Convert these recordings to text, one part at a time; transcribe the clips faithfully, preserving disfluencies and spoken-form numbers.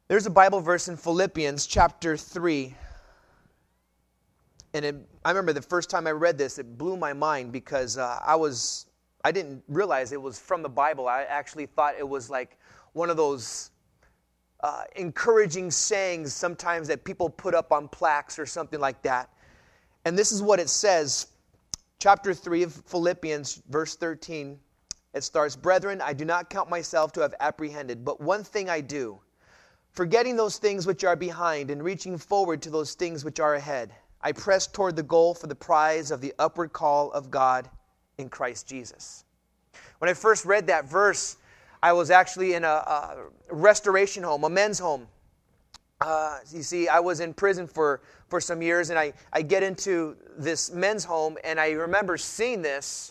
There's a Bible verse in Philippians chapter three. And it, I remember the first time I read this, it blew my mind because uh, I was, I didn't realize it was from the Bible. I actually thought it was like one of those uh, encouraging sayings sometimes that people put up on plaques or something like that. And this is what it says, chapter three of Philippians, verse thirteen. It starts, "Brethren, I do not count myself to have apprehended, but one thing I do, forgetting those things which are behind and reaching forward to those things which are ahead. I press toward the goal for the prize of the upward call of God in Christ Jesus." When I first read that verse, I was actually in a, a restoration home, a men's home. Uh, you see, I was in prison for, for some years, and I, I get into this men's home, and I remember seeing this.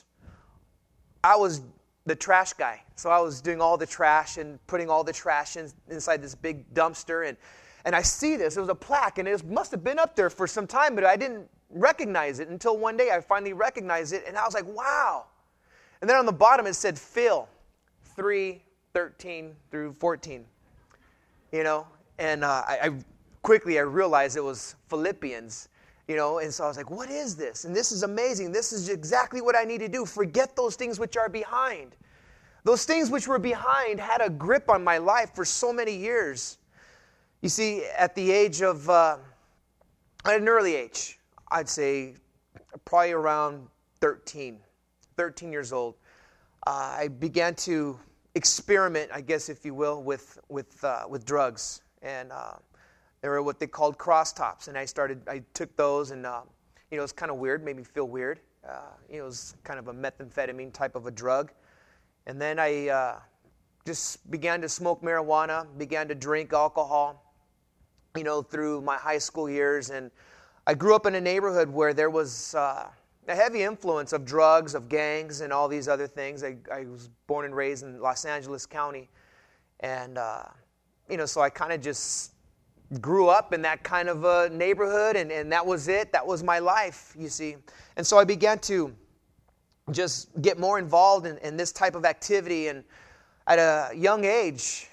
I was the trash guy. So I was doing all the trash and putting all the trash in, inside this big dumpster, and And I see this. It was a plaque, and it must have been up there for some time, but I didn't recognize it until one day I finally recognized it, and I was like, wow. And then on the bottom it said Phil, three, thirteen through fourteen. You know, and uh, I, I quickly I realized it was Philippians, you know, and so I was like, what is this? And this is amazing. This is exactly what I need to do. Forget those things which are behind. Those things which were behind had a grip on my life for so many years. You see, at the age of, uh, at an early age, I'd say probably around thirteen, thirteen years old, uh, I began to experiment, I guess, if you will, with with uh, with drugs, and uh, they were what they called cross tops, and I started, I took those, and uh, you know, it was kind of weird, made me feel weird. Uh, you know, it was kind of a methamphetamine type of a drug, and then I uh, just began to smoke marijuana, began to drink alcohol, you know, through my high school years. And I grew up in a neighborhood where there was uh, a heavy influence of drugs, of gangs, and all these other things. I, I was born and raised in Los Angeles County. And, uh, you know, so I kind of just grew up in that kind of a neighborhood, and, and that was it. That was my life, you see. And so I began to just get more involved in, in this type of activity. And at a young age,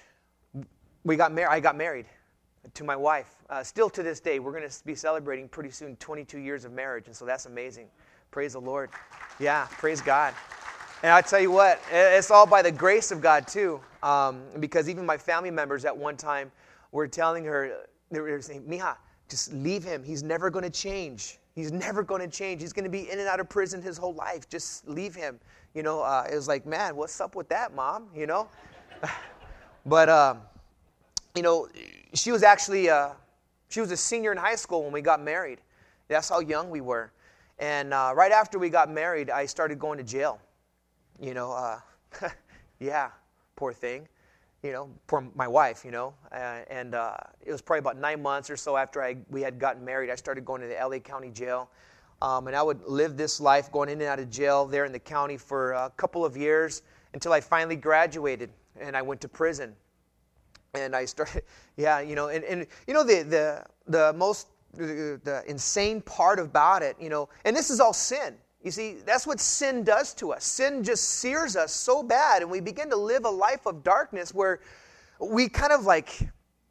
we got mar- I got married to my wife. Uh, still to this day, we're going to be celebrating pretty soon twenty-two years of marriage, and so that's amazing. Praise the Lord. Yeah, praise God. And I tell you what, it's all by the grace of God too, um, because even my family members at one time were telling her, they were saying, "Mija, just leave him. He's never going to change. He's never going to change. He's going to be in and out of prison his whole life. Just leave him." You know, uh, it was like, man, what's up with that, Mom? You know? But, um, you know, she was actually, uh, she was a senior in high school when we got married. That's how young we were. And uh, right after we got married, I started going to jail. You know, uh, yeah, poor thing. You know, poor my wife, you know. Uh, and uh, it was probably about nine months or so after I we had gotten married, I started going to the L A County Jail. Um, and I would live this life going in and out of jail there in the county for a couple of years until I finally graduated and I went to prison. And I started, yeah, you know, and, and you know, the the the most, the, the insane part about it, you know, and this is all sin. You see, that's what sin does to us. Sin just sears us so bad, and we begin to live a life of darkness where we kind of like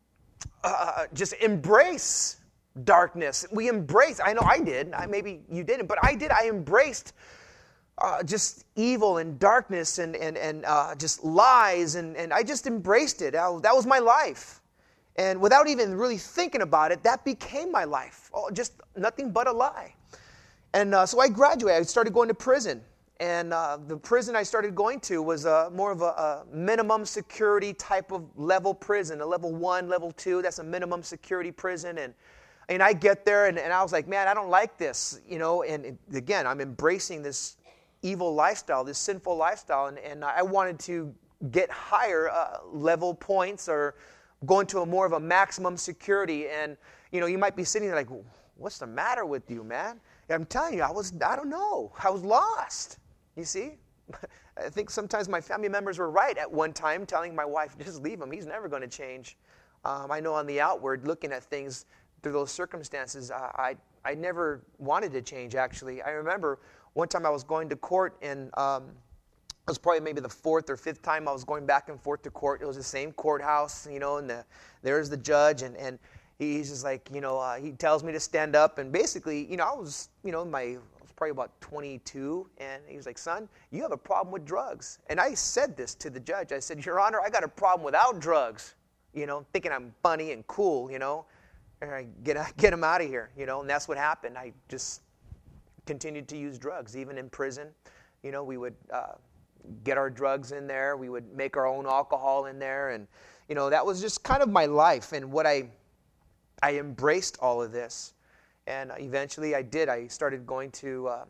uh, just embrace darkness. We embrace, I know I did, I, maybe you didn't, but I did, I embraced Uh, just evil and darkness and and and uh, just lies, and, and I just embraced it. I, that was my life. And without even really thinking about it, that became my life. Oh, just nothing but a lie. And uh, so I graduated. I started going to prison. And uh, the prison I started going to was uh, more of a, a minimum security type of level prison, a level one, level two. That's a minimum security prison. And and I get there, and, and I was like, man, I don't like this. You know. And, and again, I'm embracing this evil lifestyle, this sinful lifestyle, and, and I wanted to get higher uh, level points or go into a more of a maximum security. And, you know, you might be sitting there like, what's the matter with you, man? And I'm telling you, I was, I don't know, I was lost, you see? I think sometimes my family members were right at one time telling my wife, just leave him, he's never going to change. Um, I know on the outward, looking at things through those circumstances, I, I, I never wanted to change, actually. I remember one time I was going to court, and um, It was probably maybe the fourth or fifth time I was going back and forth to court. It was the same courthouse, you know, and the, there's the judge, and, and he's just like, you know, uh, he tells me to stand up, and basically, you know, I was, you know, my, I was probably about twenty-two, and he was like, son, you have a problem with drugs. And I said this to the judge. I said, Your Honor, I got a problem without drugs, you know, thinking I'm funny and cool, you know, and I get, get him out of here, you know, and that's what happened. I just continued to use drugs, even in prison. You know, we would uh, get our drugs in there. We would make our own alcohol in there. And, you know, that was just kind of my life. And what I, I embraced all of this. And eventually I did. I started going to uh,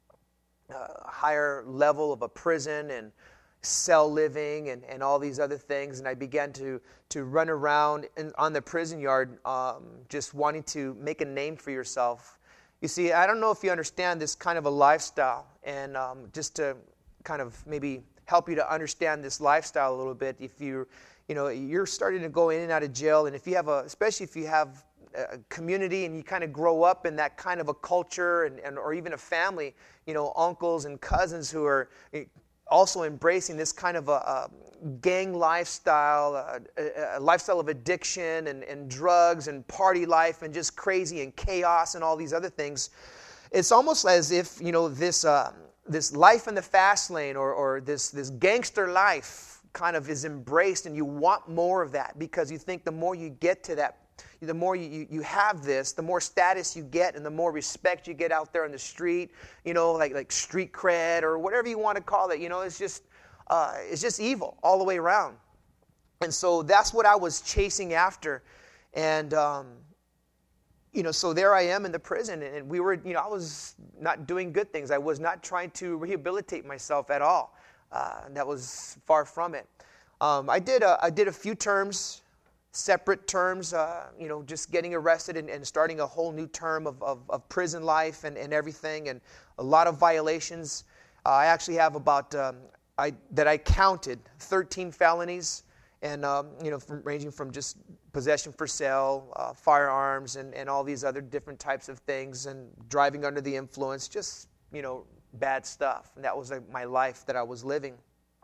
a higher level of a prison and cell living and, and all these other things. And I began to, to run around in, on the prison yard um, just wanting to make a name for yourself. You see, I don't know if you understand this kind of a lifestyle. And um, just to kind of maybe help you to understand this lifestyle a little bit, if you, you know, you're starting to go in and out of jail, and if you have a, especially if you have a community and you kind of grow up in that kind of a culture, and, and or even a family, you know, uncles and cousins who are also embracing this kind of a, a gang lifestyle, a, a lifestyle of addiction and, and drugs and party life and just crazy and chaos and all these other things. It's almost as if, you know, this uh, this life in the fast lane or, or this, this gangster life kind of is embraced, and you want more of that because you think the more you get to that, the more you, you have this, the more status you get and the more respect you get out there on the street, you know, like like street cred or whatever you want to call it. You know, it's just uh, it's just evil all the way around. And so that's what I was chasing after. And, um, you know, so there I am in the prison, and we were, you know, I was not doing good things. I was not trying to rehabilitate myself at all. Uh, that was far from it. Um, I did a, I did a few terms, separate terms, uh, you know, just getting arrested and, and starting a whole new term of, of, of prison life and, and everything, and a lot of violations. Uh, I actually have about, um, I that I counted, thirteen felonies, and, um, you know, from, ranging from just possession for sale, uh, firearms, and, and all these other different types of things, and driving under the influence, just, you know, bad stuff. And that was like my life that I was living.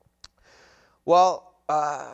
Well, uh,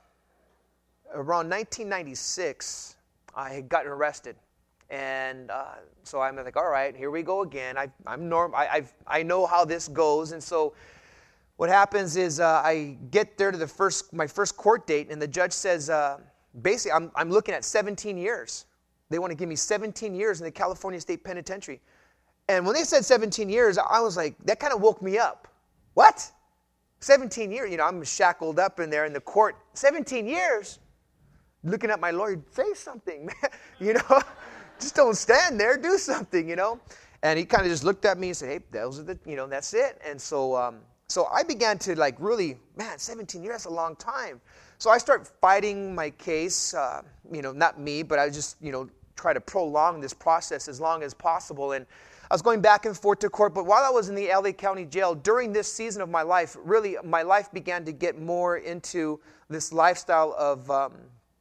around nineteen ninety-six, I had gotten arrested. And uh, so I'm like, all right, here we go again. I, I'm norm. I I've, I know how this goes. And so what happens is uh, I get there to the first my first court date, and the judge says, uh, basically, I'm I'm looking at seventeen years. They want to give me seventeen years in the California State Penitentiary. And when they said seventeen years, I was like, that kind of woke me up. What? seventeen years? You know, I'm shackled up in there in the court. seventeen years? Looking at my lawyer, say something, man. You know, just don't stand there, do something, you know. And he kind of just looked at me and said, hey, those are the, you know, that's it. And so, um, so I began to like really, man, seventeen years, that's a long time. So I start fighting my case, uh, you know, not me, but I just, you know, try to prolong this process as long as possible. And I was going back and forth to court, but while I was in the L A County Jail, during this season of my life, really, my life began to get more into this lifestyle of, um,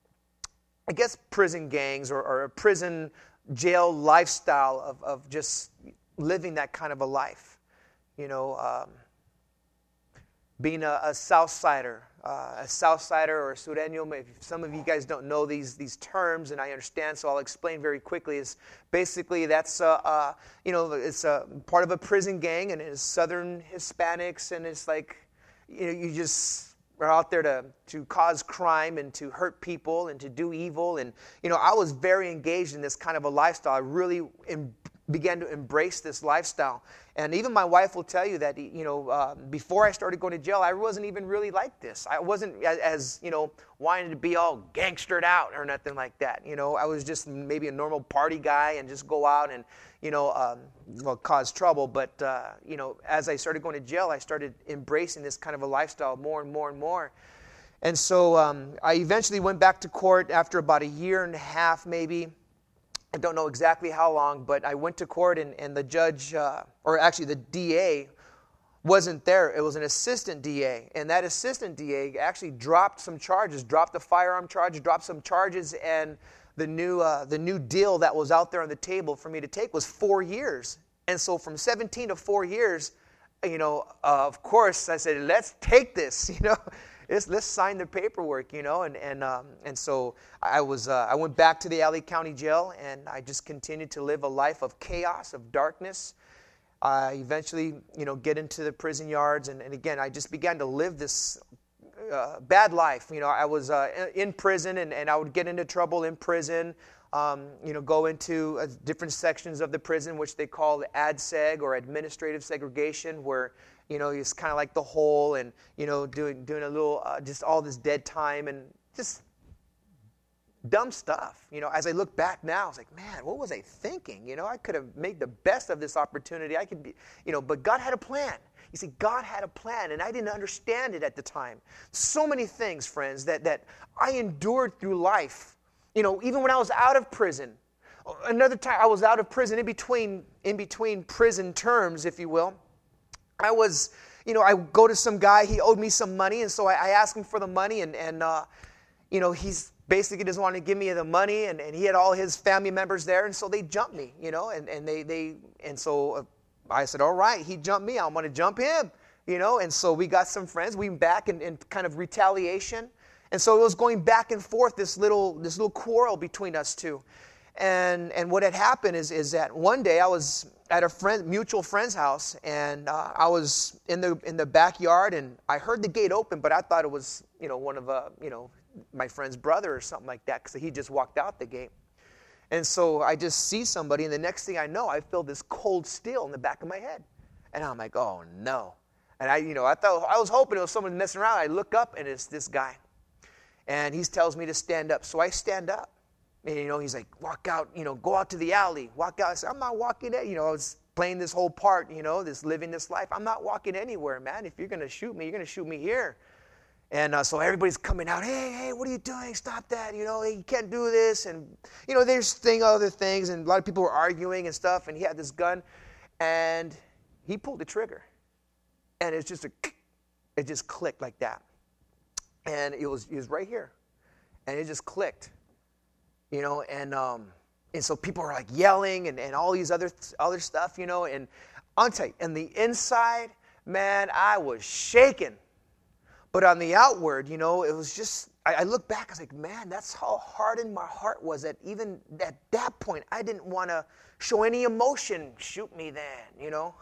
I guess, prison gangs or, or a prison jail lifestyle of, of just living that kind of a life. You know, um, being a, a South Sider, uh, a South Sider or a Sureño. If some of you guys don't know these these terms, and I understand, so I'll explain very quickly. Is basically that's uh, uh, you know it's a part of a prison gang, and it's Southern Hispanics, and it's like you know you just are out there to to cause crime and to hurt people and to do evil, and you know I was very engaged in this kind of a lifestyle. I really em- began to embrace this lifestyle. And even my wife will tell you that, you know, uh, before I started going to jail, I wasn't even really like this. I wasn't as, as, you know, wanting to be all gangstered out or nothing like that. You know, I was just maybe a normal party guy and just go out and, you know, um, well, cause trouble. But, uh, you know, as I started going to jail, I started embracing this kind of a lifestyle more and more and more. And so um, I eventually went back to court after about a year and a half maybe. I don't know exactly how long, but I went to court, and, and the judge, uh, or actually the D A, wasn't there. It was an assistant D A, and that assistant D A actually dropped some charges, dropped the firearm charge, dropped some charges, and the new uh, the new deal that was out there on the table for me to take was four years. And so from seventeen to four years, you know, uh, of course, I said, let's take this, you know. Let's, let's sign the paperwork, you know. And and um, and so I was uh, I went back to the L A County Jail, and I just continued to live a life of chaos, of darkness. I eventually, you know, get into the prison yards, and, and again, I just began to live this uh, bad life. You know, I was uh, in prison, and, and I would get into trouble in prison. Um, you know, go into uh, different sections of the prison, which they call ad seg, or administrative segregation, where, you know, it's kind of like the hole, and, you know, doing doing a little, uh, just all this dead time, and just dumb stuff. You know, as I look back now, I was like, man, what was I thinking? You know, I could have made the best of this opportunity. I could be, you know, but God had a plan. You see, God had a plan, and I didn't understand it at the time. So many things, friends, that that I endured through life. You know, even when I was out of prison. Another time I was out of prison, in between in between prison terms, if you will. I was, you know, I go to some guy, he owed me some money, and so I, I asked him for the money, and, and uh, you know, he's basically doesn't want to give me the money, and, and he had all his family members there, and so they jumped me, you know, and, and they, they, and so uh, I said, all right, he jumped me, I'm going to jump him, you know, and so we got some friends, we went back in, in kind of retaliation. And so it was going back and forth, this little this little quarrel between us two. And and what had happened is is that one day I was at a friend mutual friend's house, and uh, I was in the in the backyard, and I heard the gate open, but I thought it was, you know, one of uh, you know my friend's brother or something like that, because he just walked out the gate. And so I just see somebody, and the next thing I know, I feel this cold steel in the back of my head, and I'm like, oh no. And I you know I thought I was hoping it was someone messing around. I look up, and it's this guy. And he tells me to stand up. So I stand up. And, you know, he's like, walk out, you know, go out to the alley. Walk out. I said, I'm not walking it. You know, I was playing this whole part, you know, this living this life. I'm not walking anywhere, man. If you're going to shoot me, you're going to shoot me here. And uh, so everybody's coming out. Hey, hey, what are you doing? Stop that. You know, hey, you can't do this. And, you know, there's thing, other things. And a lot of people were arguing and stuff. And he had this gun. And he pulled the trigger. And it's just a, it just clicked like that. And it was it was right here, and it just clicked, you know. And um, and so people were like yelling and, and all these other other stuff, you know. And I'll tell you, in the inside, man, I was shaking, but on the outward, you know, it was just. I, I look back, I was like, man, that's how hardened my heart was. That even at that point, I didn't want to show any emotion. Shoot me, then, you know.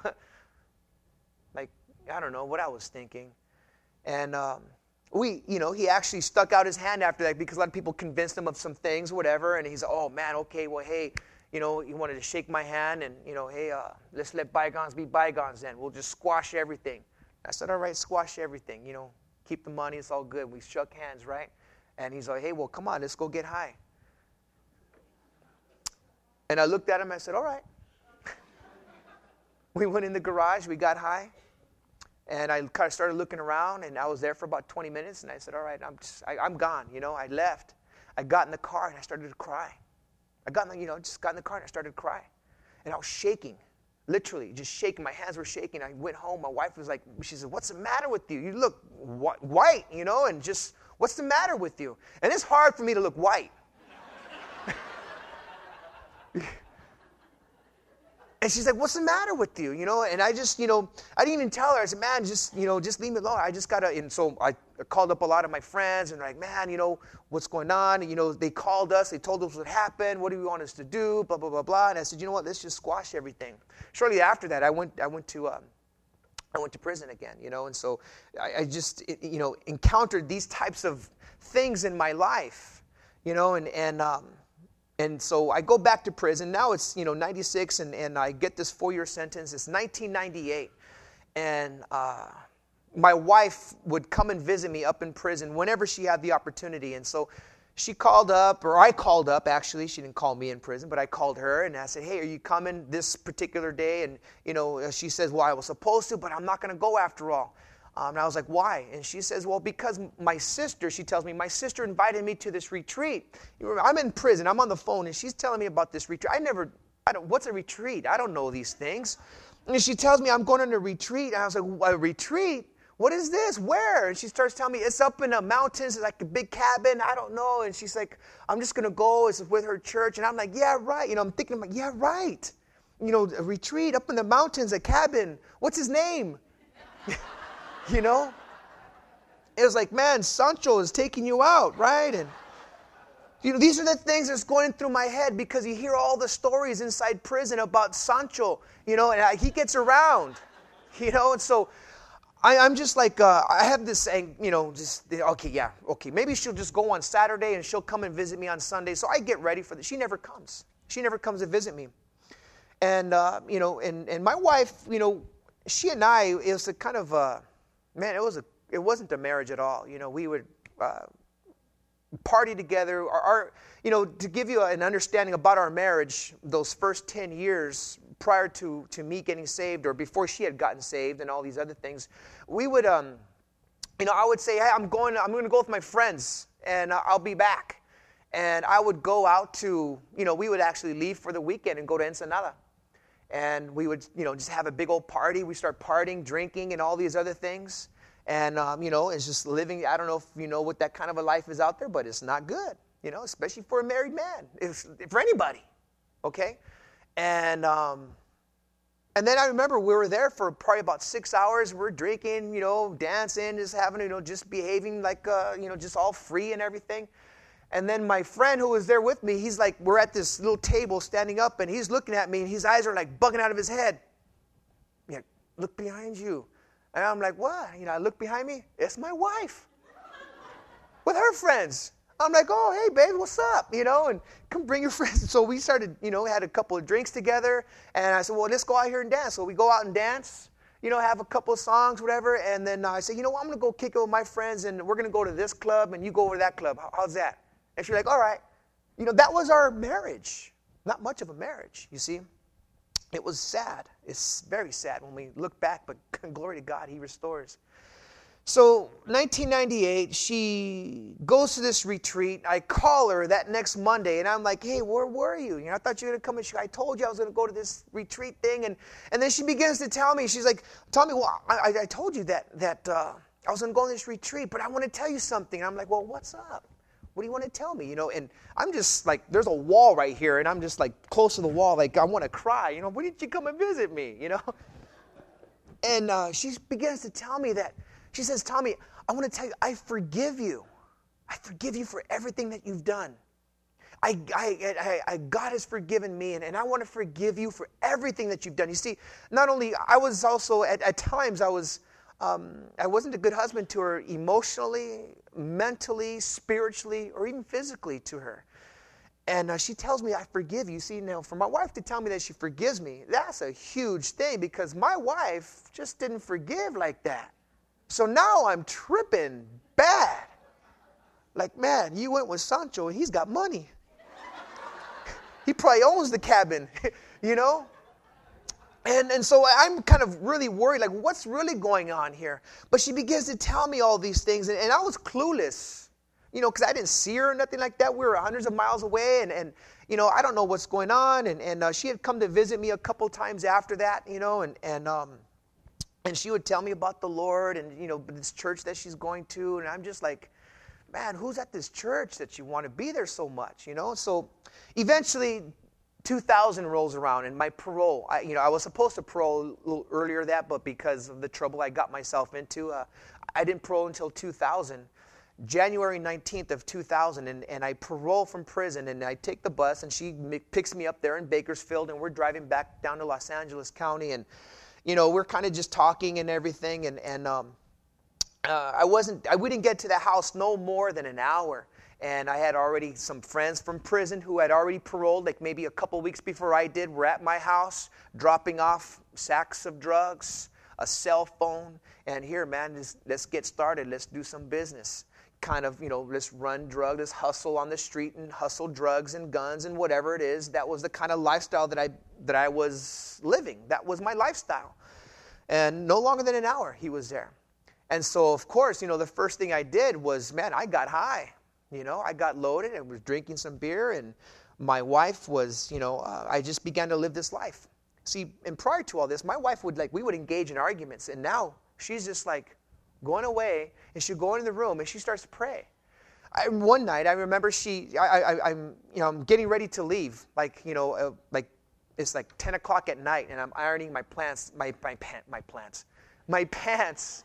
Like, I don't know what I was thinking, and. Um, We, you know, he actually stuck out his hand after that, because a lot of people convinced him of some things, whatever. And he's, oh, man, okay, well, hey, you know, he wanted to shake my hand, and, you know, hey, uh, let's let bygones be bygones then. We'll just squash everything. I said, all right, squash everything, you know, keep the money, it's all good. We shook hands, right? And he's like, hey, well, come on, let's go get high. And I looked at him, I said, all right. We went in the garage, we got high. And I kind of started looking around, and I was there for about twenty minutes, and I said, all right, I'm just, I, I'm gone, you know. I left. I got in the car, and I started to cry. I got in the, you know, just got in the car, and I started to cry. And I was shaking, literally, just shaking. My hands were shaking. I went home. My wife was like, she said, what's the matter with you? You look wh- white, you know, and just, what's the matter with you? And it's hard for me to look white. And she's like, what's the matter with you? You know, and I just, you know, I didn't even tell her. I said, man, just, you know, just leave me alone. I just got to, and so I called up a lot of my friends, and they're like, man, you know, what's going on? And, you know, they called us. They told us what happened. What do you want us to do? Blah, blah, blah, blah. And I said, you know what? Let's just squash everything. Shortly after that, I went, I went to, um, I went to prison again, you know, and so I, I just, you know, encountered these types of things in my life, you know, and, and, um, And so I go back to prison. Now it's, you know, ninety-six, and, and I get this four-year sentence. It's nineteen ninety-eight. And uh, my wife would come and visit me up in prison whenever she had the opportunity. And so she called up, or I called up, actually. She didn't call me in prison, but I called her, and I said, hey, are you coming this particular day? And, you know, she says, well, I was supposed to, but I'm not going to go after all. Um, and I was like, why? And she says, well, because my sister, she tells me, my sister invited me to this retreat. You remember, I'm in prison. I'm on the phone, and she's telling me about this retreat. I never, I don't, what's a retreat? I don't know these things. And she tells me I'm going on a retreat. And I was like, a retreat? What is this? Where? And she starts telling me, it's up in the mountains. It's like a big cabin. I don't know. And she's like, I'm just going to go. It's with her church. And I'm like, yeah, right. You know, I'm thinking, I'm like, yeah, right. You know, a retreat up in the mountains, a cabin. What's his name? You know? It was like, man, Sancho is taking you out, right? And, you know, these are the things that's going through my head because you hear all the stories inside prison about Sancho, you know, and he gets around, you know, and so I, I'm just like, uh, I have this saying, you know, just, okay, yeah, okay, maybe she'll just go on Saturday and she'll come and visit me on Sunday. So I get ready for this. She never comes. She never comes to visit me. And, uh, you know, and, and my wife, you know, she and I, it was a kind of, uh, man, it was a, it wasn't a marriage at all. You know, we would uh, party together. Our, our, you know, to give you an understanding about our marriage, those first ten years prior to, to me getting saved or before she had gotten saved and all these other things, we would, um, you know, I would say, hey, I'm going, I'm going to go with my friends and I'll be back. And I would go out to, you know, we would actually leave for the weekend and go to Ensenada. And we would, you know, just have a big old party. We start partying, drinking, and all these other things. And, um, you know, it's just living. I don't know if you know what that kind of a life is out there, but it's not good, you know, especially for a married man, if, for anybody, okay? And um, and then I remember we were there for probably about six hours. We're drinking, you know, dancing, just having, you know, just behaving like, uh, you know, just all free and everything. And then my friend who was there with me, he's like, we're at this little table standing up, and he's looking at me, and his eyes are like bugging out of his head. Yeah, look behind you. And I'm like, what? You know, I look behind me. It's my wife with her friends. I'm like, oh, hey, babe, what's up? You know, and come bring your friends. So we started, you know, had a couple of drinks together. And I said, well, let's go out here and dance. So we go out and dance, you know, have a couple of songs, whatever. And then I said, you know what, I'm going to go kick it with my friends, and we're going to go to this club, and you go over to that club. How's that? And she's like, all right. You know, that was our marriage. Not much of a marriage, you see. It was sad. It's very sad when we look back, but glory to God, he restores. So nineteen ninety-eight, she goes to this retreat. I call her that next Monday, and I'm like, hey, where were you? You know, I thought you were going to come. And she, I told you I was going to go to this retreat thing. And, and then she begins to tell me, she's like, tell me, well, I, I told you that, that uh, I was going to go on this retreat, but I want to tell you something. And I'm like, well, what's up? What do you want to tell me? You know, and I'm just like, there's a wall right here, and I'm just like close to the wall, like I want to cry. You know, when did you come and visit me? You know, and uh, she begins to tell me that. She says, Tommy, I want to tell you, I forgive you. I forgive you for everything that you've done. I, I, I, I God has forgiven me, and, and I want to forgive you for everything that you've done. You see, not only I was also at, at times I was. Um, I wasn't a good husband to her emotionally, mentally, spiritually, or even physically to her. And uh, she tells me, I forgive you. See, now, for my wife to tell me that she forgives me, that's a huge thing because my wife just didn't forgive like that. So now I'm tripping bad. Like, man, you went with Sancho and he's got money. He probably owns the cabin, you know? And and so I'm kind of really worried, like, what's really going on here? But she begins to tell me all these things, and, and I was clueless, you know, because I didn't see her or nothing like that. We were hundreds of miles away, and, and you know, I don't know what's going on. And, and uh, she had come to visit me a couple times after that, you know, and and um, and she would tell me about the Lord and, you know, this church that she's going to, and I'm just like, man, who's at this church that you want to be there so much, you know? So eventually two thousand rolls around, and my parole, I, you know, I was supposed to parole a little earlier that, but because of the trouble I got myself into, uh, I didn't parole until two thousand, January nineteenth of two thousand, and, and I parole from prison, and I take the bus, and she m- picks me up there in Bakersfield, and we're driving back down to Los Angeles County, and, you know, we're kind of just talking and everything, and, and um, uh, I wasn't, I we didn't get to the house no more than an hour. And I had already some friends from prison who had already paroled, like maybe a couple weeks before I did, were at my house dropping off sacks of drugs, a cell phone, and here, man, just, let's get started. Let's do some business. Kind of, you know, let's run drugs, let's hustle on the street and hustle drugs and guns and whatever it is. That was the kind of lifestyle that I that I was living. That was my lifestyle. And no longer than an hour, he was there. And so, of course, you know, the first thing I did was, man, I got high. You know, I got loaded and was drinking some beer, and my wife was, you know, uh, I just began to live this life. See, and prior to all this, my wife would, like, we would engage in arguments, and now she's just, like, going away, and she'd go into the room, and she starts to pray. I, one night, I remember she, I, I, I'm, you know, I'm getting ready to leave, like, you know, uh, like, it's like ten o'clock at night, and I'm ironing my plants, my, my, my plants, my pants.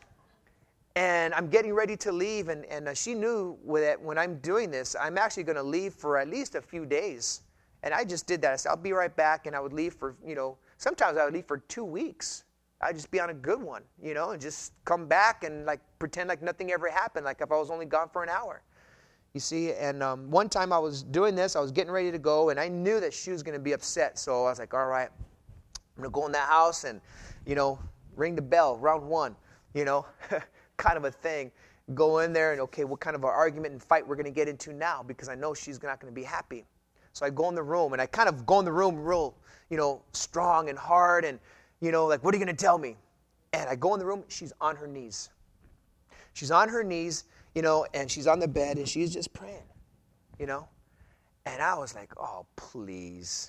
And I'm getting ready to leave, and, and uh, she knew that when I'm doing this, I'm actually going to leave for at least a few days. And I just did that. I said, I'll be right back, and I would leave for, you know, sometimes I would leave for two weeks. I'd just be on a good one, you know, and just come back and, like, pretend like nothing ever happened, like if I was only gone for an hour. You see, and um, one time I was doing this, I was getting ready to go, and I knew that she was going to be upset. So I was like, all right, I'm going to go in that house and, you know, ring the bell, round one, you know. Kind of a thing. Go in there and, okay, what kind of an argument and fight we're going to get into now, because I know she's not going to be happy. So I go in the room, and I kind of go in the room real, you know, strong and hard, and, you know, like, what are you going to tell me? And I go in the room, she's on her knees. She's on her knees, you know, and she's on the bed, and she's just praying, you know. And I was like, oh, please.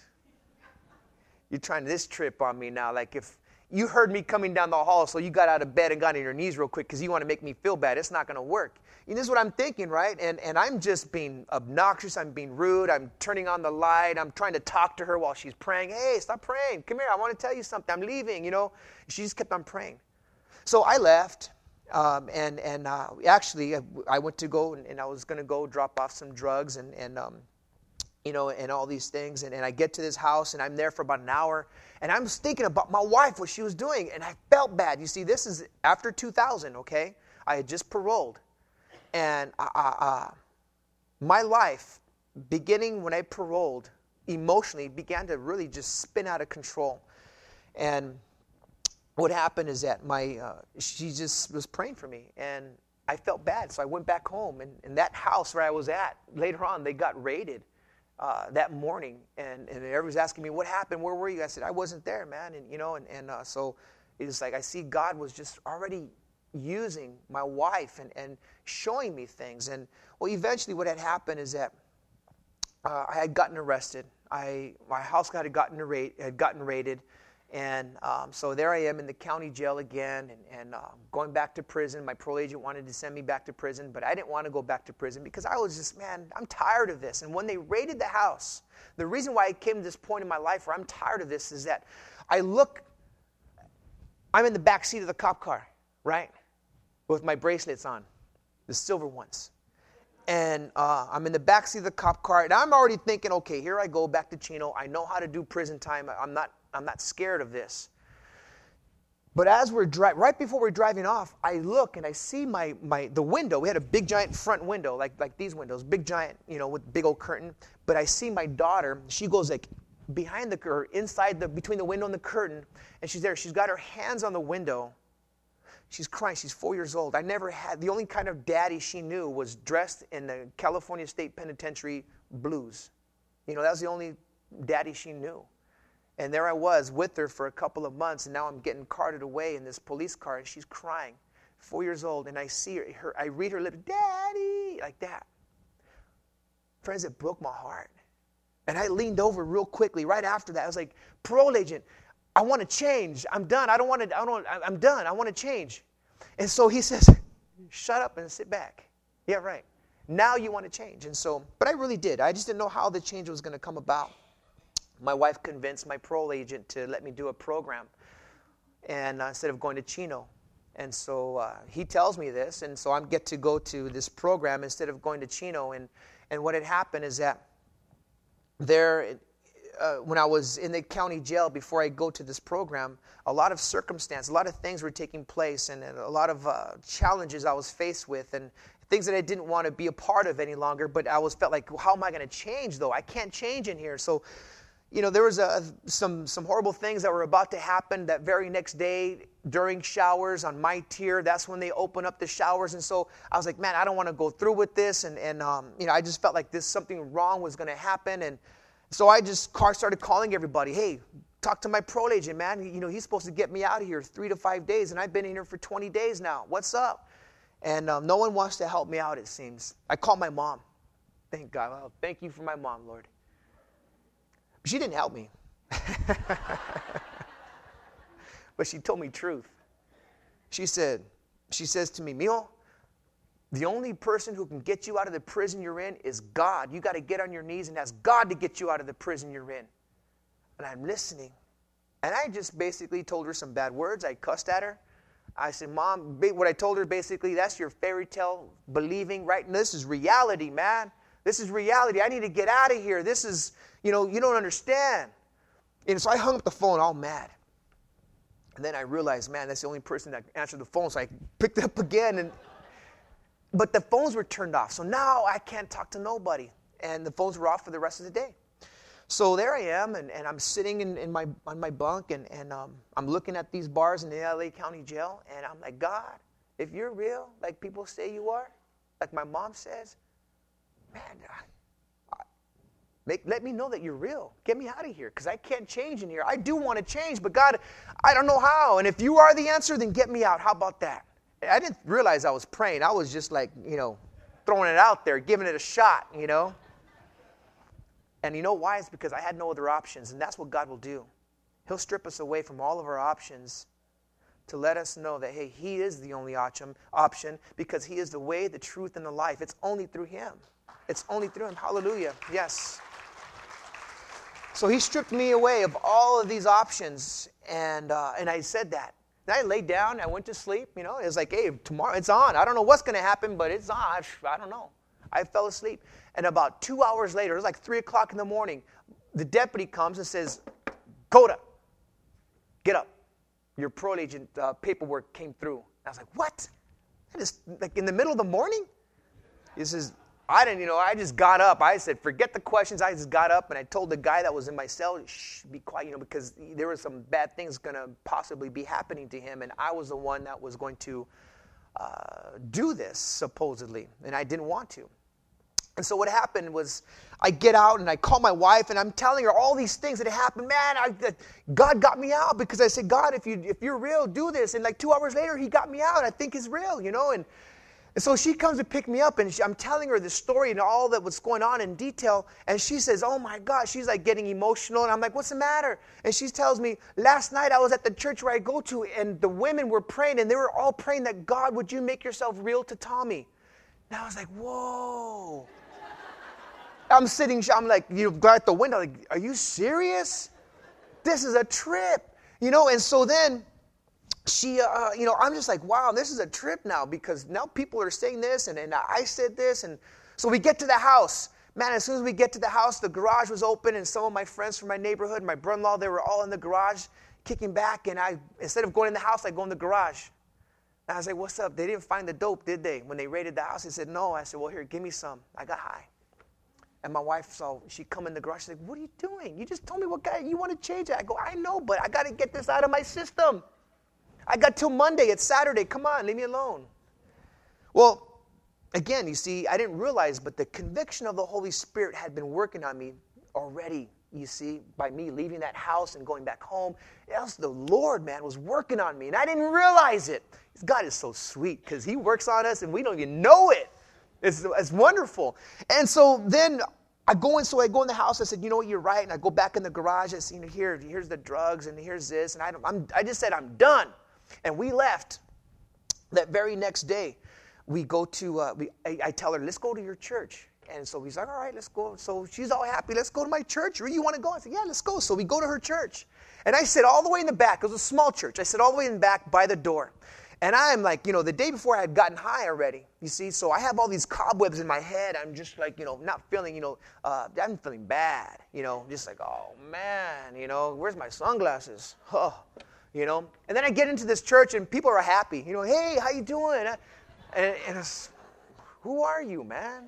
You're trying this trip on me now, like if you heard me coming down the hall, so you got out of bed and got on your knees real quick because you want to make me feel bad. It's not going to work. You know, this is what I'm thinking, right? And and I'm just being obnoxious. I'm being rude. I'm turning on the light. I'm trying to talk to her while she's praying. Hey, stop praying. Come here. I want to tell you something. I'm leaving, you know. She just kept on praying. So I left, um, and and uh, actually I went to go, and, and I was going to go drop off some drugs and, and um, you know, and all these things. And, and I get to this house, and I'm there for about an hour. And I was thinking about my wife, what she was doing, and I felt bad. You see, this is after two thousand, okay? I had just paroled. And uh, uh, my life, beginning when I paroled, emotionally began to really just spin out of control. And what happened is that my uh, she just was praying for me, and I felt bad. So I went back home, and, and that house where I was at, later on, they got raided. Uh, that morning, and, and everybody's asking me, what happened? Where were you? I said, I wasn't there, man. And, you know, and, and uh, so it's like I see God was just already using my wife and, and showing me things. And, well, eventually what had happened is that uh, I had gotten arrested. I My house had gotten, ra- had gotten raided. And um, so there I am in the county jail again, and, and uh, going back to prison. My parole agent wanted to send me back to prison, but I didn't want to go back to prison because I was just, man, I'm tired of this. And when they raided the house, the reason why I came to this point in my life where I'm tired of this is that I look, I'm in the back seat of the cop car, right, with my bracelets on, the silver ones. And uh, I'm in the backseat of the cop car, and I'm already thinking, okay, here I go back to Chino. I know how to do prison time. I'm not, I'm not scared of this. But as we're driving, right before we're driving off, I look and I see my my the window. We had a big giant front window, like like these windows, big giant, you know, with big old curtain. But I see my daughter. She goes like behind the or inside the between the window and the curtain, and she's there. She's got her hands on the window. She's crying. She's four years old. I never had, the only kind of daddy she knew was dressed in the California State Penitentiary blues. You know, that was the only daddy she knew. And there I was with her for a couple of months, and now I'm getting carted away in this police car, and she's crying, four years old, and I see her, her I read her lips, Daddy, like that. Friends, it broke my heart. And I leaned over real quickly right after that. I was like, parole agent, I want to change. I'm done. I don't want to, I don't, I'm done. I want to change. And so he says, shut up and sit back. Yeah, right. Now you want to change. And so, but I really did. I just didn't know how the change was going to come about. My wife convinced my parole agent to let me do a program, and uh, instead of going to Chino. And so uh, he tells me this, and so I get to go to this program instead of going to Chino. And, and what had happened is that there, uh, when I was in the county jail before I go to this program, a lot of circumstance, a lot of things were taking place, and, and a lot of uh, challenges I was faced with, and things that I didn't want to be a part of any longer. But I was felt like, well, how am I going to change though? I can't change in here. So, you know, there was a, some some horrible things that were about to happen that very next day during showers on my tier. That's when they open up the showers. And so I was like, man, I don't want to go through with this. And, and um, you know, I just felt like this something wrong was going to happen. And so I just started calling everybody. Hey, talk to my parole agent, man. You know, he's supposed to get me out of here three to five days. And I've been in here for twenty days now. What's up? And um, no one wants to help me out, it seems. I called my mom. Thank God. Well, thank you for my mom, Lord. She didn't help me. But she told me truth. She said, she says to me, Mio, the only person who can get you out of the prison you're in is God. You got to get on your knees and ask God to get you out of the prison you're in. And I'm listening. And I just basically told her some bad words. I cussed at her. I said, Mom, what I told her basically, that's your fairy tale believing, right? And this is reality, man. This is reality. I need to get out of here. This is, you know, you don't understand. And so I hung up the phone all mad. And then I realized, man, that's the only person that answered the phone. So I picked it up again. And but the phones were turned off. So now I can't talk to nobody. And the phones were off for the rest of the day. So there I am, and, and I'm sitting in, in my on my bunk, and, and um, I'm looking at these bars in the L A County Jail, and I'm like, God, if you're real, like people say you are, like my mom says, man, I, I, make, let me know that you're real. Get me out of here, because I can't change in here. I do want to change, but God, I don't know how. And if you are the answer, then get me out. How about that? I didn't realize I was praying. I was just like, you know, throwing it out there, giving it a shot, you know. And you know why? It's because I had no other options, and that's what God will do. He'll strip us away from all of our options to let us know that, hey, He is the only option, option because He is the way, the truth, and the life. It's only through Him. It's only through Him. Hallelujah. Yes. So He stripped me away of all of these options, and uh, and I said that. And I laid down. I went to sleep. You know, it was like, hey, tomorrow it's on. I don't know what's going to happen, but it's on. I, I don't know. I fell asleep. And about two hours later, it was like three o'clock in the morning, the deputy comes and says, Coda, get up. Your parole agent uh, paperwork came through. I was like, what? I just, like in the middle of the morning? He says, I didn't, you know, I just got up. I said, forget the questions. I just got up and I told the guy that was in my cell, shh, be quiet, you know, because there were some bad things going to possibly be happening to him. And I was the one that was going to uh, do this, supposedly. And I didn't want to. And so what happened was I get out and I call my wife and I'm telling her all these things that happened. Man, I, God got me out because I said, God, if, you, if you're real, do this. And like two hours later, He got me out. I think He's real, you know. And, and so she comes to pick me up and she, I'm telling her the story and all that was going on in detail. And she says, oh my God, she's like getting emotional. And I'm like, what's the matter? And she tells me, last night I was at the church where I go to and the women were praying and they were all praying that, God, would you make yourself real to Tommy? And I was like, whoa. I'm sitting, I'm like, you know, at the window, like, are you serious? This is a trip, you know? And so then she, uh, you know, I'm just like, wow, this is a trip now because now people are saying this and, and I said this. And so we get to the house. Man, as soon as we get to the house, the garage was open and some of my friends from my neighborhood, my brother-in-law, they were all in the garage kicking back. And I, instead of going in the house, I go in the garage. And I was like, what's up? They didn't find the dope, did they? When they raided the house, they said, no. I said, well, here, give me some. I got high. And my wife saw, she come in the garage, she's like, what are you doing? You just told me what guy, you want to change it. I go, I know, but I got to get this out of my system. I got till Monday, it's Saturday, come on, leave me alone. Well, again, you see, I didn't realize, but the conviction of the Holy Spirit had been working on me already, you see, by me leaving that house and going back home. Else the Lord, man, was working on me, and I didn't realize it. God is so sweet because He works on us and we don't even know it. It's, it's wonderful. And so then I go in, so I go in the house. I said, you know what, you're right. And I go back in the garage. I said, you know, here, here's the drugs and here's this. And I, don't, I'm, I just said, I'm done. And we left. That very next day, we go to, uh, we, I, I tell her, let's go to your church. And so he's like, all right, let's go. So she's all happy. Let's go to my church. Really, you want to go? I said, yeah, let's go. So we go to her church. And I sit all the way in the back. It was a small church. I sit all the way in the back by the door. And I'm like, you know, the day before I had gotten high already, you see, so I have all these cobwebs in my head. I'm just like, you know, not feeling, you know, uh, I'm feeling bad, you know, just like, oh, man, you know, where's my sunglasses? Oh, you know. And then I get into this church and people are happy, you know, hey, how you doing? And, and it's, who are you, man?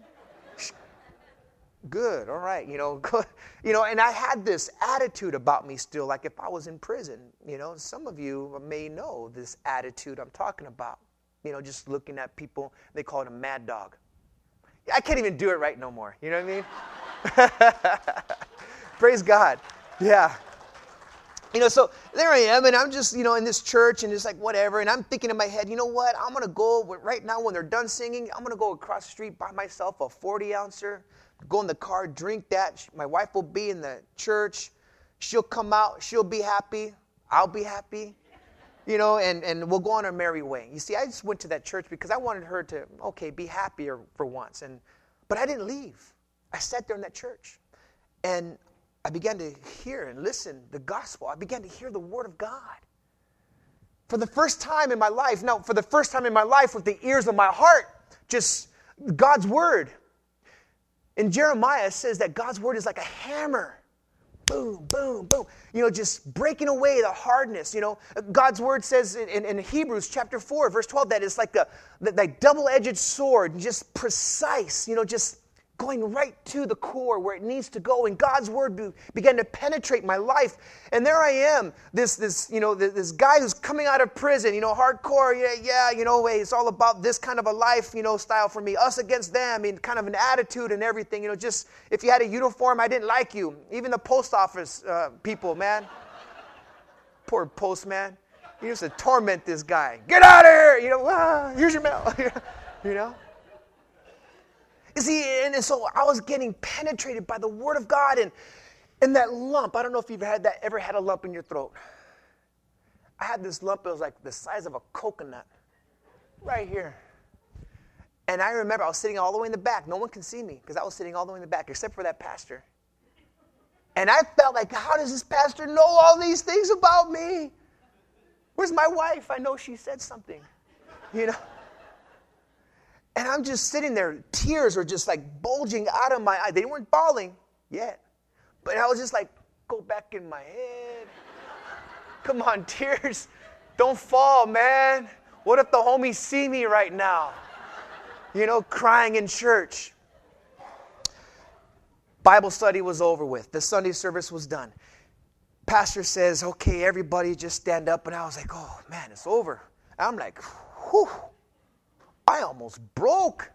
Good, all right, you know, good. You know, and I had this attitude about me still, like if I was in prison, you know. Some of you may know this attitude I'm talking about, you know, just looking at people, they call it a mad dog. I can't even do it right no more, you know what I mean? Praise God, yeah. You know, so there I am, and I'm just, you know, in this church, and just like, whatever, and I'm thinking in my head, you know what, I'm going to go, right now when they're done singing, I'm going to go across the street, buy myself a forty-ouncer, go in the car, drink that. My wife will be in the church. She'll come out. She'll be happy. I'll be happy. You know, and, and we'll go on our merry way. You see, I just went to that church because I wanted her to, okay, be happier for once. And but I didn't leave. I sat there in that church. And I began to hear and listen the gospel. I began to hear the word of God. for the first time in my life, no, for the first time in my life with the ears of my heart, just God's word. In Jeremiah, it says that God's word is like a hammer. Boom, boom, boom. You know, just breaking away the hardness. You know, God's word says in, in, in Hebrews chapter four, verse twelve, that it's like a like double-edged sword, just precise, you know, just going right to the core where it needs to go. And God's word be, began to penetrate my life. And there I am, this, this, you know, this, this guy who's coming out of prison, you know, hardcore, yeah, yeah, you know, it's all about this kind of a life, you know, style for me, us against them, and kind of an attitude and everything, you know, just, if you had a uniform, I didn't like you. Even the post office uh, people, man. Poor postman. He used to torment this guy. Get out of here! You know, ah, here's your mail. You know? You see, and so I was getting penetrated by the Word of God, and, and that lump, I don't know if you've had that, ever had a lump in your throat. I had this lump, it was like the size of a coconut, right here. And I remember I was sitting all the way in the back. No one can see me, because I was sitting all the way in the back, except for that pastor. And I felt like, how does this pastor know all these things about me? Where's my wife? I know she said something, you know. And I'm just sitting there. Tears were just like bulging out of my eyes. They weren't bawling yet. But I was just like, go back in my head. Come on, tears. Don't fall, man. What if the homies see me right now? You know, crying in church. Bible study was over with. The Sunday service was done. Pastor says, okay, everybody just stand up. And I was like, oh, man, it's over. I'm like, whew. I almost broke.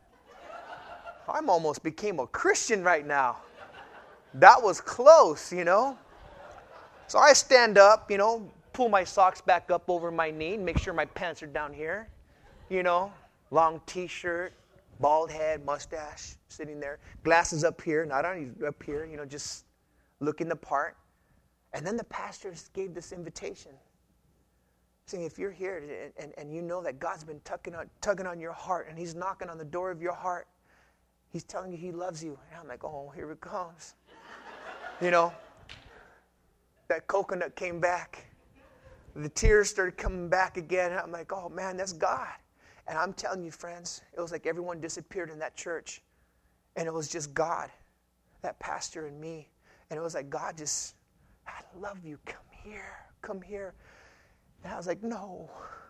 I almost became a Christian right now. That was close, you know. So I stand up, you know, pull my socks back up over my knee, make sure my pants are down here, you know, long T-shirt, bald head, mustache, sitting there, glasses up here, not on up here, you know, just looking the part. And then the pastor gave this invitation. Saying, if you're here and, and, and you know that God's been tugging on, tugging on your heart and He's knocking on the door of your heart, He's telling you He loves you. And I'm like, oh, here it comes. You know, that coconut came back. The tears started coming back again. And I'm like, oh, man, that's God. And I'm telling you, friends, it was like everyone disappeared in that church. And it was just God, that pastor and me. And it was like, God just, I love you. Come here. Come here. And I was like, no,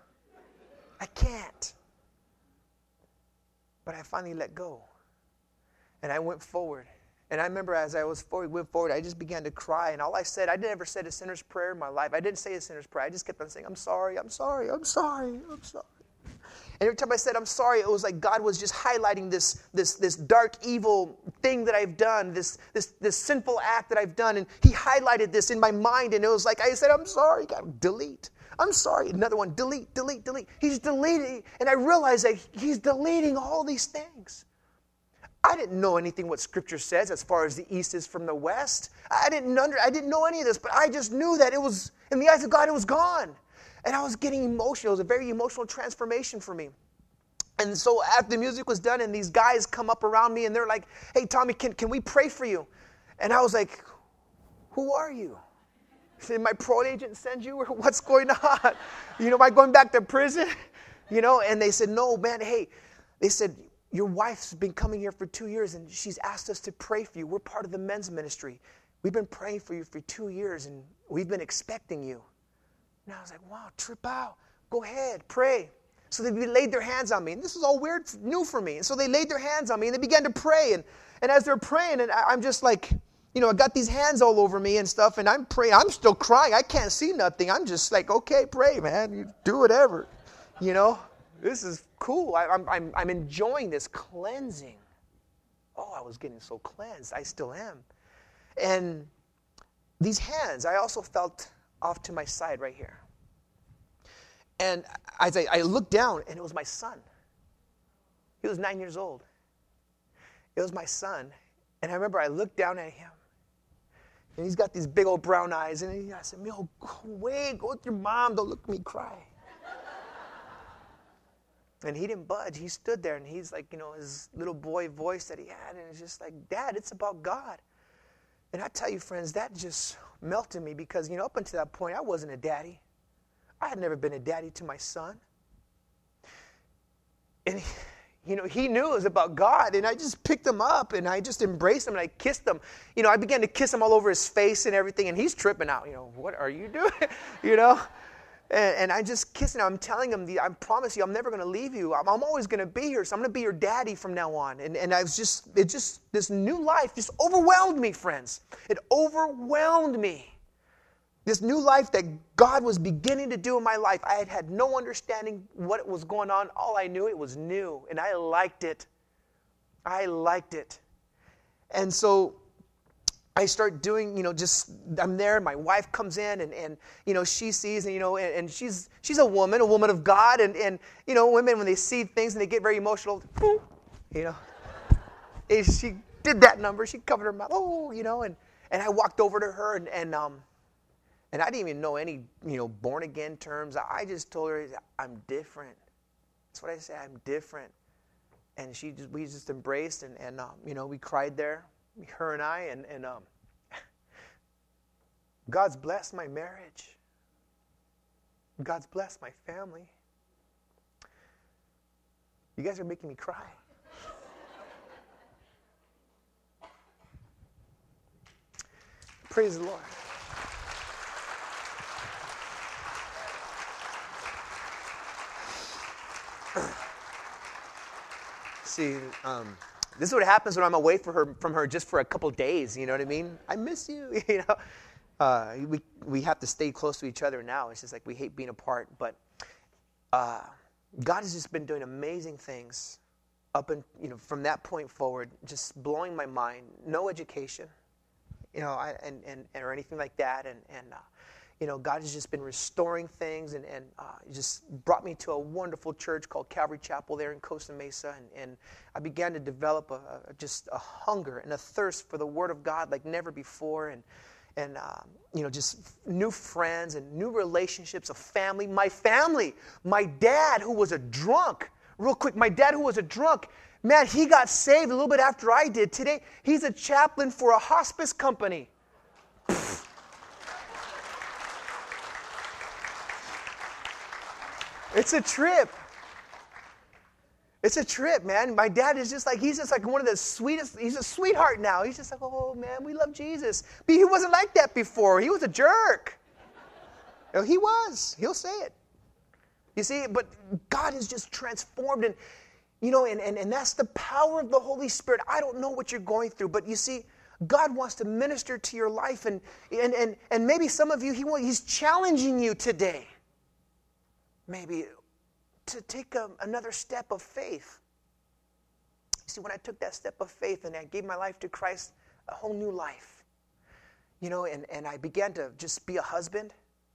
I can't. But I finally let go. And I went forward. And I remember as I was forward, went forward, I just began to cry. And all I said, I never said a sinner's prayer in my life. I didn't say a sinner's prayer. I just kept on saying, I'm sorry, I'm sorry, I'm sorry, I'm sorry. And every time I said, I'm sorry, it was like God was just highlighting this, this, this dark, evil thing that I've done, this, this, this sinful act that I've done. And He highlighted this in my mind. And it was like, I said, I'm sorry, God, delete. I'm sorry. Another one, delete, delete, delete. He's deleting. And I realized that He's deleting all these things. I didn't know anything what Scripture says as far as the east is from the west. I didn't under, I didn't know any of this, but I just knew that it was, in the eyes of God, it was gone. And I was getting emotional. It was a very emotional transformation for me. And so after the music was done and these guys come up around me and they're like, hey, Tommy, can, can we pray for you? And I was like, who are you? Did my parole agent send you, or what's going on? You know, am I going back to prison? You know, and they said, no, man, hey, they said, your wife's been coming here for two years and she's asked us to pray for you. We're part of the men's ministry. We've been praying for you for two years and we've been expecting you. And I was like, wow, trip out. Go ahead, pray. So they laid their hands on me. And this was all weird, new for me. And so they laid their hands on me and they began to pray. And, and as they're praying, and I'm just like, you know, I got these hands all over me and stuff, and I'm praying. I'm still crying. I can't see nothing. I'm just like, okay, pray, man. You do whatever. You know, this is cool. I, I'm, I'm, I'm enjoying this cleansing. Oh, I was getting so cleansed. I still am. And these hands, I also felt off to my side right here. And as I, I looked down, and it was my son. He was nine years old. It was my son. And I remember I looked down at him. And he's got these big old brown eyes. And he, I said, Mil, go away. Go with your mom. Don't look at me cry. And he didn't budge. He stood there, and he's like, you know, his little boy voice that he had. And it's just like, Dad, it's about God. And I tell you, friends, that just melted me because, you know, up until that point, I wasn't a daddy. I had never been a daddy to my son. And, you know, he knew it was about God, and I just picked him up, and I just embraced him, and I kissed him. You know, I began to kiss him all over his face and everything, and he's tripping out. You know, what are you doing? you know? And, and I just kissed him. I'm telling him, the, I promise you, I'm never going to leave you. I'm, I'm always going to be here, so I'm going to be your daddy from now on. And, and I was just, it just, this new life just overwhelmed me, friends. It overwhelmed me. This new life that God was beginning to do in my life, I had had no understanding what was going on. All I knew, it was new, and I liked it. I liked it. And so I start doing, you know, just, I'm there, my wife comes in, and, and you know, she sees, and, you know, and, and she's she's a woman, a woman of God, and, and, you know, women, when they see things and they get very emotional, you know, and she did that number, she covered her mouth, oh, you know, and, and I walked over to her, and, and, um, and I didn't even know any, you know, born-again terms. I just told her, I'm different. That's what I said, I'm different. And she just, we just embraced, and, and um, you know, we cried there, her and I, and, and um, God's blessed my marriage. God's blessed my family. You guys are making me cry. Praise the Lord. See, um, this is what happens when I'm away for her, from her just for a couple days, you know what I mean? I miss you, you know? Uh, we we have to stay close to each other now. It's just like we hate being apart. But uh, God has just been doing amazing things up and, you know, from that point forward, just blowing my mind. No education, you know, I, and, and, or anything like that. And, and uh, you know, God has just been restoring things, and, and uh, just brought me to a wonderful church called Calvary Chapel there in Costa Mesa. And, and I began to develop a, a, just a hunger and a thirst for the Word of God like never before. And, and um, you know, just new friends and new relationships, a family. My family, my dad who was a drunk, real quick, my dad who was a drunk, man, he got saved a little bit after I did. Today, he's a chaplain for a hospice company. It's a trip. It's a trip, man. My dad is just like, he's just like one of the sweetest, he's a sweetheart now. He's just like, oh, man, we love Jesus. But he wasn't like that before. He was a jerk. You know, he was. He'll say it. You see, but God has just transformed, and, you know, and, and, and that's the power of the Holy Spirit. I don't know what you're going through, but you see, God wants to minister to your life, and and and, and maybe some of you, he He's challenging you today. Maybe to take a, another step of faith. See, when I took that step of faith and I gave my life to Christ, a whole new life, you know, and, and I began to just be a husband.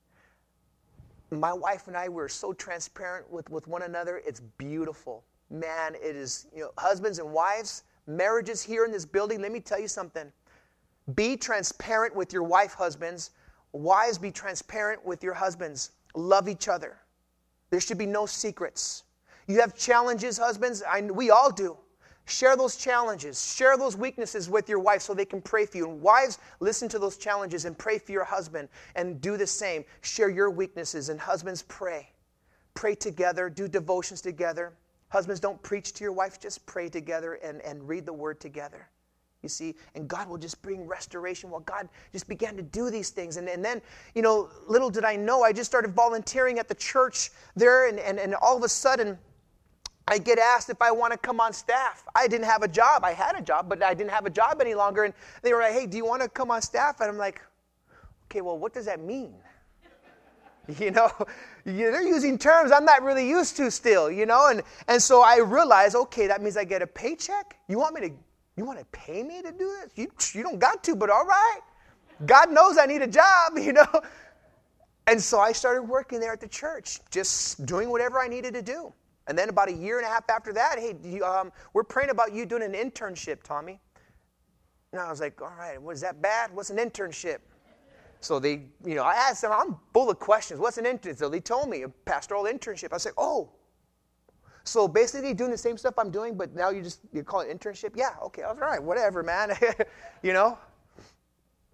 My wife and I were so transparent with, with one another. It's beautiful. Man, it is, you know, husbands and wives, marriages here in this building, let me tell you something. Be transparent with your wife, husbands. Wives, be transparent with your husbands. Love each other. There should be no secrets. You have challenges, husbands. I, we all do. Share those challenges. Share those weaknesses with your wife so they can pray for you. And wives, listen to those challenges and pray for your husband. And do the same. Share your weaknesses. And husbands, pray. Pray together. Do devotions together. Husbands, don't preach to your wife. Just pray together and, and read the word together. You see, and God will just bring restoration. Well, God just began to do these things. And, and then, you know, little did I know, I just started volunteering at the church there, and, and, and all of a sudden, I get asked if I want to come on staff. I didn't have a job. I had a job, but I didn't have a job any longer. And they were like, hey, do you want to come on staff? And I'm like, okay, well, what does that mean? You know, they're using terms I'm not really used to still, you know. And, and so I realized, okay, that means I get a paycheck? You want me to You want to pay me to do this? You, you don't got to, but all right. God knows I need a job, you know. And so I started working there at the church, just doing whatever I needed to do. And then about a year and a half after that, hey, you, um, we're praying about you doing an internship, Tommy. And I was like, all right, was that bad? What's an internship? So they, you know, I asked them, I'm full of questions. What's an internship? So they told me, a pastoral internship. I was like, oh. So basically doing the same stuff I'm doing, but now you just, you call it internship? Yeah, okay, all right, whatever, man. You know?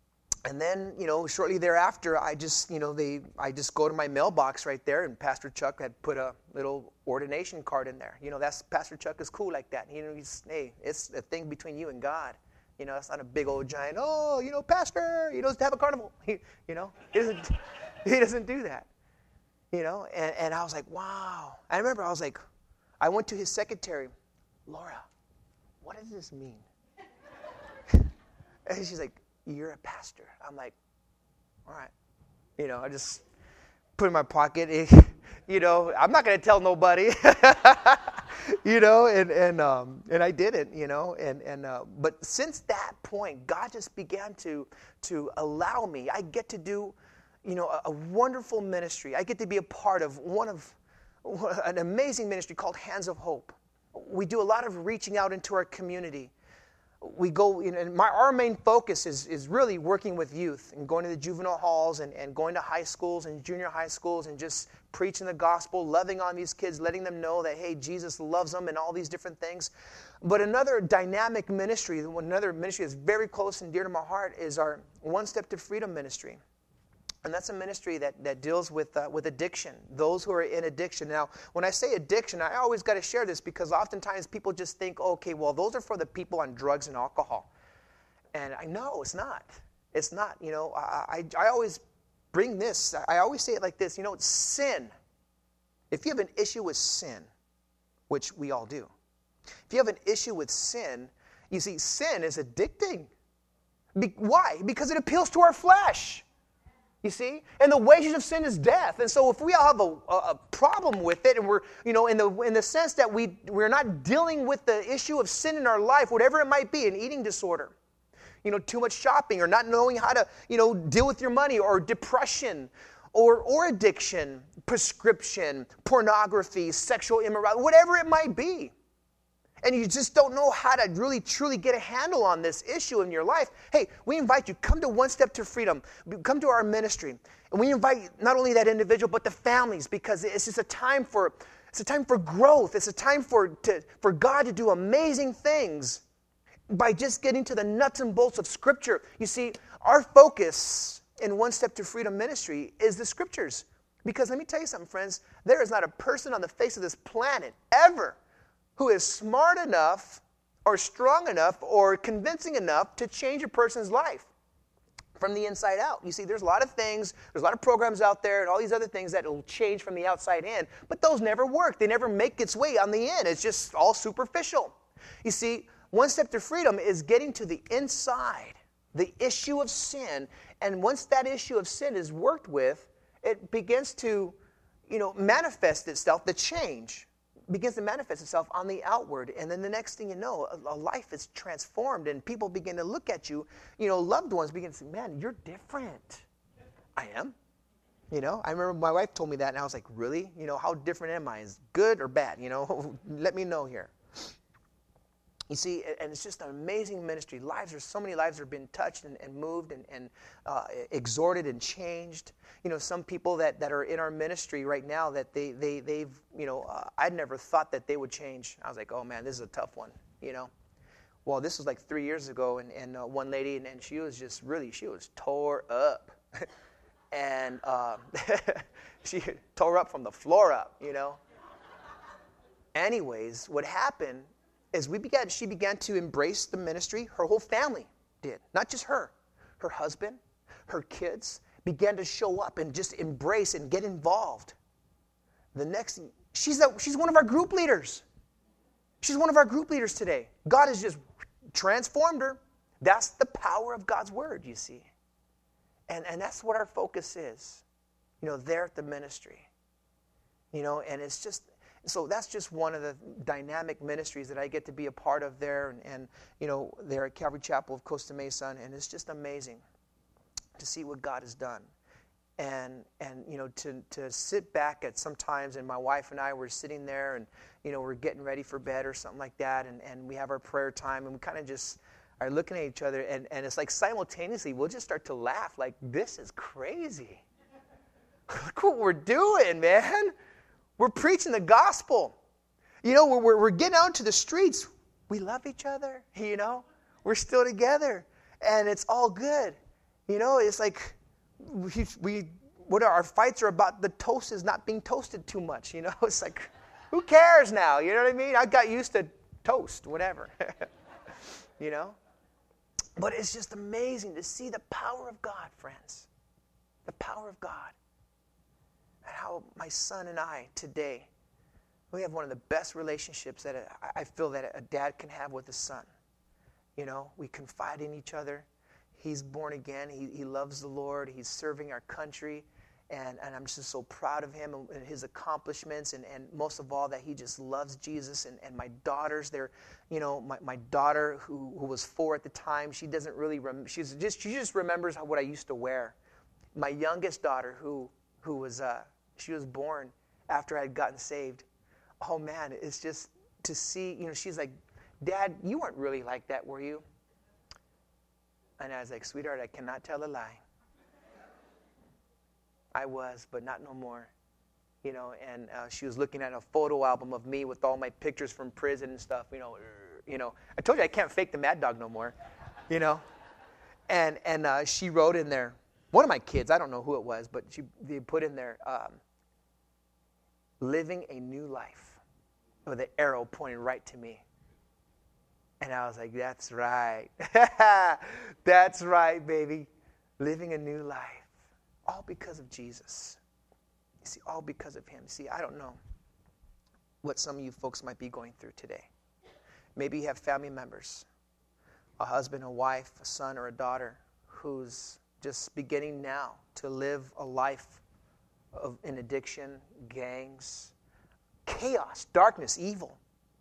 And then, you know, shortly thereafter, I just, you know, they, I just go to my mailbox right there, and Pastor Chuck had put a little ordination card in there. You know, that's Pastor Chuck is cool like that. You know, he's, hey, it's a thing between you and God. You know, it's not a big old giant, oh, you know, Pastor, he doesn't have a carnival. He, you know, he doesn't, he doesn't do that. You know, and, and I was like, wow. I remember I was like, I went to his secretary, Laura, what does this mean? And she's like, you're a pastor. I'm like, all right. You know, I just put it in my pocket. It, you know, I'm not going to tell nobody. You know, and and um, and I did it. You know, and and uh, but since that point, God just began to to allow me. I get to do, you know, a, a wonderful ministry. I get to be a part of one of an amazing ministry called Hands of Hope. We do a lot of reaching out into our community. We go, you know, and my, our main focus is, is really working with youth and going to the juvenile halls and, and going to high schools and junior high schools and just preaching the gospel, loving on these kids, letting them know that, hey, Jesus loves them and all these different things. But another dynamic ministry, another ministry that's very close and dear to my heart is our One Step to Freedom ministry. And that's a ministry that, that deals with uh, with addiction, those who are in addiction. Now, when I say addiction, I always got to share this because oftentimes people just think, okay, well, those are for the people on drugs and alcohol. And I know it's not. It's not. You know, I, I, I always bring this. I always say it like this. You know, it's sin. If you have an issue with sin, which we all do, if you have an issue with sin, you see, sin is addicting. Be- why? Because it appeals to our flesh. You see? And the wages of sin is death. And so if we all have a, a problem with it, and we're, you know, in the in the sense that we, we're not dealing with the issue of sin in our life, whatever it might be, an eating disorder, you know, too much shopping, or not knowing how to, you know, deal with your money, or depression, or or addiction, prescription, pornography, sexual immorality, whatever it might be. And you just don't know how to really, truly get a handle on this issue in your life, hey, we invite you, come to One Step to Freedom. Come to our ministry. And we invite not only that individual, but the families, because it's just a time for, it's a time for growth. It's a time for, to, for God to do amazing things by just getting to the nuts and bolts of Scripture. You see, our focus in One Step to Freedom ministry is the Scriptures. Because let me tell you something, friends, there is not a person on the face of this planet ever who is smart enough or strong enough or convincing enough to change a person's life from the inside out. You see, there's a lot of things, there's a lot of programs out there and all these other things that will change from the outside in, but those never work. They never make its way on the in. It's just all superficial. You see, One Step to Freedom is getting to the inside, the issue of sin, and once that issue of sin is worked with, it begins to, you know, manifest itself, the change begins to manifest itself on the outward, and then the next thing you know, a, a life is transformed, and people begin to look at you, you know, loved ones begin to say, man, you're different. I am. You know, I remember my wife told me that, and I was like, really? You know, how different am I? Is good or bad? You know, let me know here. You see, and it's just an amazing ministry. Lives are, so many lives are being touched and, and moved and, and uh, exhorted and changed. You know, some people that, that are in our ministry right now that they, they, they've, you know, uh, I'd never thought that they would change. I was like, oh man, this is a tough one, you know. Well, this was like three years ago, and, and uh, one lady, and, and she was just really, she was tore up. and uh, she tore up from the floor up, you know. Anyways, what happened as we began, she began to embrace the ministry. Her whole family did, not just her. Her husband, her kids began to show up and just embrace and get involved. The next, she's a, she's one of our group leaders. She's one of our group leaders today. God has just transformed her. That's the power of God's word, you see. And and that's what our focus is, you know, there at the ministry. You know, and it's just, so that's just one of the dynamic ministries that I get to be a part of there, and, and you know, there at Calvary Chapel of Costa Mesa, and it's just amazing to see what God has done. And, and you know, to, to sit back at sometimes, and my wife and I were sitting there, and, you know, we're getting ready for bed or something like that, and, and we have our prayer time, and we kind of just are looking at each other, and, and it's like simultaneously we'll just start to laugh, like, this is crazy. Look what we're doing, man. We're preaching the gospel. You know, we're, we're, we're getting out to the streets. We love each other, you know. We're still together, and it's all good. You know, it's like we, we what our fights are about. The toast is not being toasted too much. You know, it's like, who cares now? You know what I mean? I got used to toast, whatever. You know? But it's just amazing to see the power of God, friends. The power of God. And how my son and I today, we have one of the best relationships that a, I feel that a dad can have with a son. You know, we confide in each other. He's born again. He, he loves the Lord. He's serving our country. And, and I'm just so proud of him and, and his accomplishments. And, and most of all, that he just loves Jesus. And, and my daughters, they're, you know, my, my daughter who, who was four at the time, she doesn't really, rem- she's just, she just remembers how, what I used to wear. My youngest daughter who, who was, uh, she was born after I had gotten saved. Oh man, it's just to see, you know, she's like, Dad, you weren't really like that, were you? And I was like, sweetheart, I cannot tell a lie. I was, but not no more. You know, and uh, she was looking at a photo album of me with all my pictures from prison and stuff, you know. You know, I told you I can't fake the mad dog no more, you know. And and uh, she wrote in there, one of my kids, I don't know who it was, but she they put in there, um, living a new life, with an arrow pointing right to me. And I was like, that's right. That's right, baby. Living a new life. All because of Jesus. You see, all because of him. See, I don't know what some of you folks might be going through today. Maybe you have family members, a husband, a wife, a son, or a daughter who's just beginning now to live a life of in addiction, gangs, chaos, darkness, evil.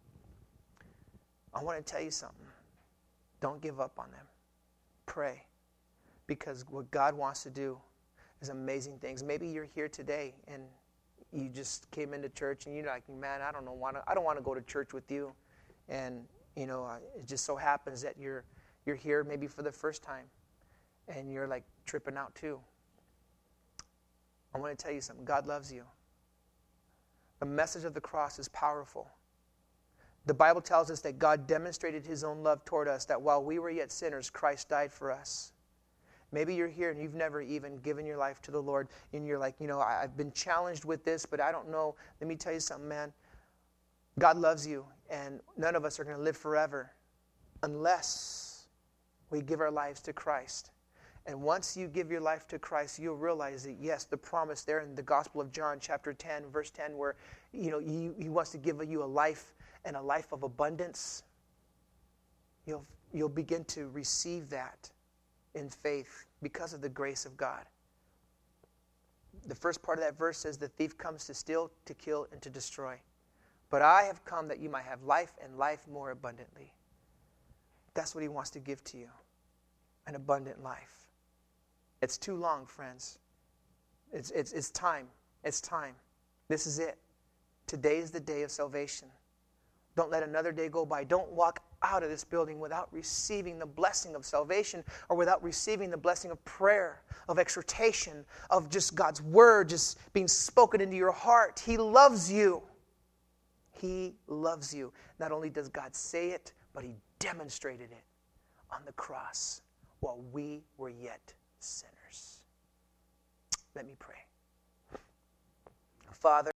I want to tell you something. Don't give up on them. Pray. Because what God wants to do is amazing things. Maybe you're here today and you just came into church and you're like, man, I don't know, want to, I don't want to go to church with you. And, you know, it just so happens that you're you're here maybe for the first time and you're like tripping out too. I want to tell you something. God loves you. The message of the cross is powerful. The Bible tells us that God demonstrated his own love toward us, that while we were yet sinners, Christ died for us. Maybe you're here and you've never even given your life to the Lord, and you're like, you know, I've been challenged with this, but I don't know. Let me tell you something, man. God loves you, and none of us are going to live forever unless we give our lives to Christ. And once you give your life to Christ, you'll realize that, yes, the promise there in the Gospel of John, chapter ten, verse ten, where, you know, he, he wants to give you a life and a life of abundance. You'll, you'll begin to receive that in faith because of the grace of God. The first part of that verse says, the thief comes to steal, to kill, and to destroy. But I have come that you might have life and life more abundantly. That's what he wants to give to you, an abundant life. It's too long, friends. It's, it's, it's time. It's time. This is it. Today is the day of salvation. Don't let another day go by. Don't walk out of this building without receiving the blessing of salvation, or without receiving the blessing of prayer, of exhortation, of just God's word just being spoken into your heart. He loves you. He loves you. Not only does God say it, but he demonstrated it on the cross while we were yet sinners. Let me pray. Father,